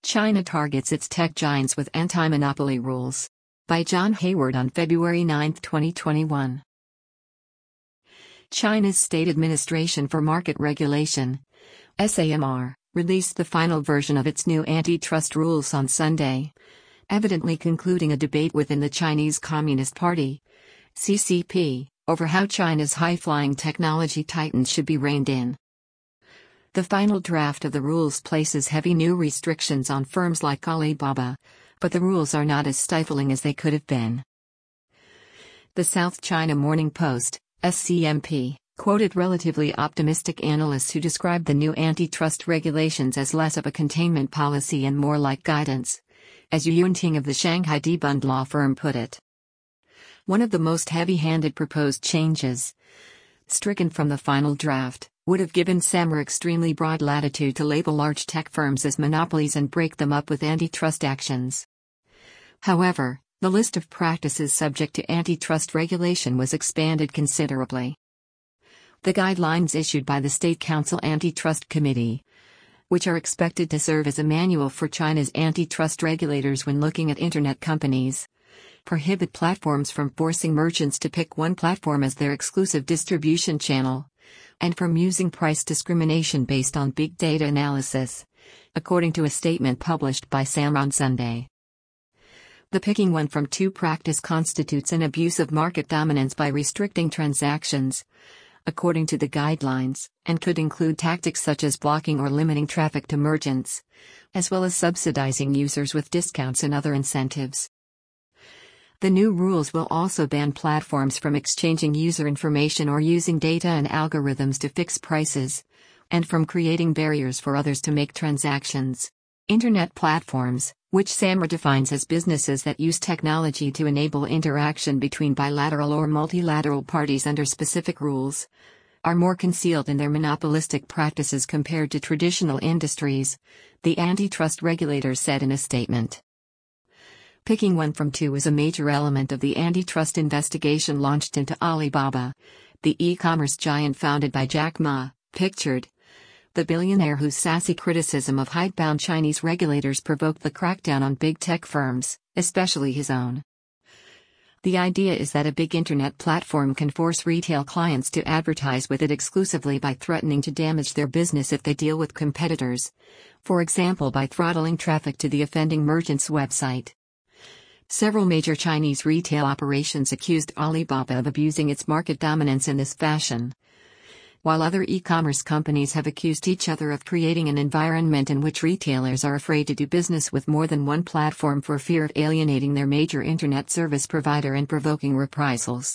China targets its tech giants with anti-monopoly rules. By John Hayward on February 9, 2021. China's State Administration for Market Regulation, SAMR, released the final version of its new antitrust rules on Sunday, evidently concluding a debate within the Chinese Communist Party, CCP, over how China's high-flying technology titans should be reined in. The final draft of the rules places heavy new restrictions on firms like Alibaba, but the rules are not as stifling as they could have been. The South China Morning Post, SCMP, quoted relatively optimistic analysts who described the new antitrust regulations as less of a containment policy and more like guidance, as Yu Yunting of the Shanghai Debund law firm put it. One of the most heavy-handed proposed changes, stricken from the final draft, would have given SAMR extremely broad latitude to label large tech firms as monopolies and break them up with antitrust actions. However, the list of practices subject to antitrust regulation was expanded considerably. The guidelines issued by the State Council Antitrust Committee, which are expected to serve as a manual for China's antitrust regulators when looking at internet companies, prohibit platforms from forcing merchants to pick one platform as their exclusive distribution channel, and from using price discrimination based on big data analysis, according to a statement published by SAMR on Sunday. The picking one from two practice constitutes an abuse of market dominance by restricting transactions, according to the guidelines, and could include tactics such as blocking or limiting traffic to merchants, as well as subsidizing users with discounts and other incentives. The new rules will also ban platforms from exchanging user information or using data and algorithms to fix prices, and from creating barriers for others to make transactions. Internet platforms, which SAMR defines as businesses that use technology to enable interaction between bilateral or multilateral parties under specific rules, are more concealed in their monopolistic practices compared to traditional industries, the antitrust regulators said in a statement. Picking one from two is a major element of the antitrust investigation launched into Alibaba, the e-commerce giant founded by Jack Ma, pictured, the billionaire whose sassy criticism of hidebound Chinese regulators provoked the crackdown on big tech firms, especially his own. The idea is that a big internet platform can force retail clients to advertise with it exclusively by threatening to damage their business if they deal with competitors, for example by throttling traffic to the offending merchant's website. Several major Chinese retail operations accused Alibaba of abusing its market dominance in this fashion, while other e-commerce companies have accused each other of creating an environment in which retailers are afraid to do business with more than one platform for fear of alienating their major internet service provider and provoking reprisals.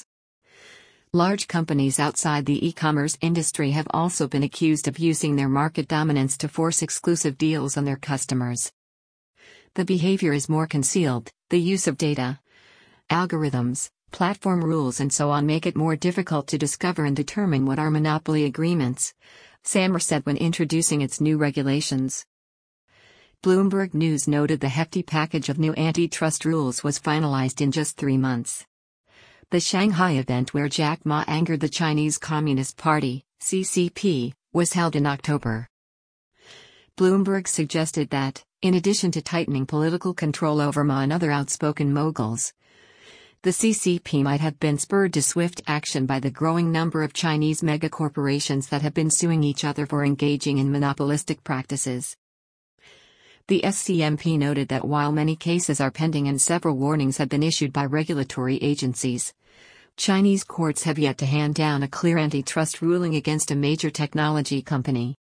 Large companies outside the e-commerce industry have also been accused of using their market dominance to force exclusive deals on their customers. The behavior is more concealed. The use of data, algorithms, platform rules and so on make it more difficult to discover and determine what are monopoly agreements, SAMR said when introducing its new regulations. Bloomberg News noted the hefty package of new antitrust rules was finalized in just 3 months. The Shanghai event where Jack Ma angered the Chinese Communist Party, CCP, was held in October. Bloomberg suggested that, in addition to tightening political control over Ma and other outspoken moguls, the CCP might have been spurred to swift action by the growing number of Chinese megacorporations that have been suing each other for engaging in monopolistic practices. The SCMP noted that while many cases are pending and several warnings have been issued by regulatory agencies, Chinese courts have yet to hand down a clear antitrust ruling against a major technology company.